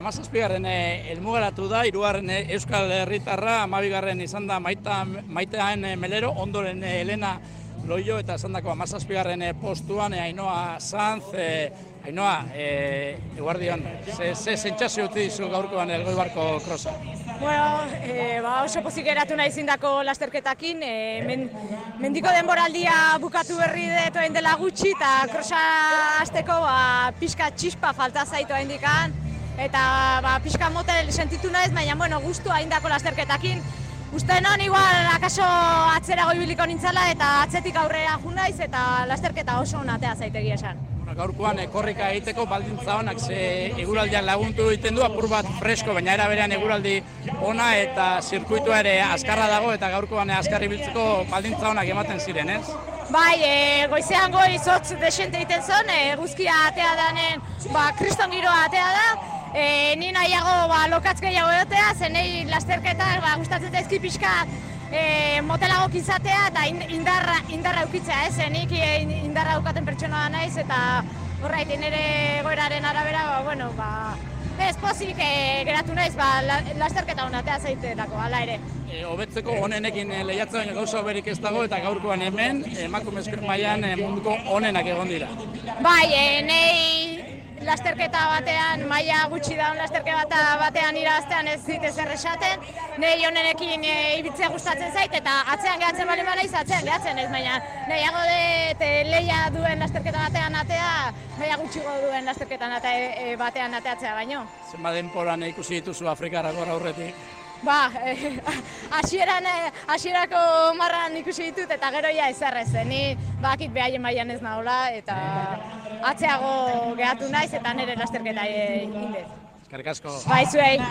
17. helmugaratu da, 3. Euskal Herritarra, 12. izan da Maitean Melero, ondoren Elena Loio eta esan dako 17. postuan Ainhoa Sanz. Ainhoa, eguardion, ze sentsazio utzi dizu gaurkoan Elgoibarko krosa? Bueno, oso pozik geratu nahi zindako lasterketakin, mendiko denboraldia bukatu berri dut orain dela gutxi, eta krosa hasteko pixka txispa falta zaitu haindikan, eta pixka motel sentitu naiz, baina gustua haindako lasterketakin. Uste non, igual, akaso atzerago ibiliko nintzala eta atzetik aurrera jun naiz eta lasterketa oso onatea zaitegi esan. Gaurkoan korrika egiteko baldintza honak, ze eguraldiak laguntu egiten du, apur bat fresko, baina era berean eguraldi ona eta zirkuitua ere azkarra dago eta gaurkoan azkarri biltzeko baldintza honak ematen ziren, ez? Bai, goizean goiz hotz desente egiten zon, eguzkia atea danen, kriston giroa atea da, ni nahiago lokatz gehiago egotea, zenei lasterketak gustatzen zaizki pixka motelagok izatea eta indarra eukitzea, nik indarra eukaten pertsona naiz eta horraitik nire goeraren arabera, ez pozik geratu naiz, lasterketa honatea zaitelako, hala ere. Hobetzeko onenekin lehiatzen gauza berik ez dago eta gaurkoan hemen emakumezko mailan munduko onenak egon dira. Bai, nei lasterketa batean, maila gutxi daun lasterketa batean irabaztean ez dit ezer esaten, nahi honenekin ibiltzea gustatzen zait eta atzean gehatzen bali banaiz, atzean gehatzen ez, baina nahiago dut lehia duen lasterketa batean atea, maila gutxigo duen lasterketa batean ateatzea baino. Zenba denporan ikusi dituzu Afrikarrak gora aurretik? Hasierako marran ikusi ditut eta gero ja ezerrez, ni bakit behaien mailan ez nahola eta atzeago gehatu naiz eta nire lasterketa egin dut. Eskerrik asko. Bai, zuei.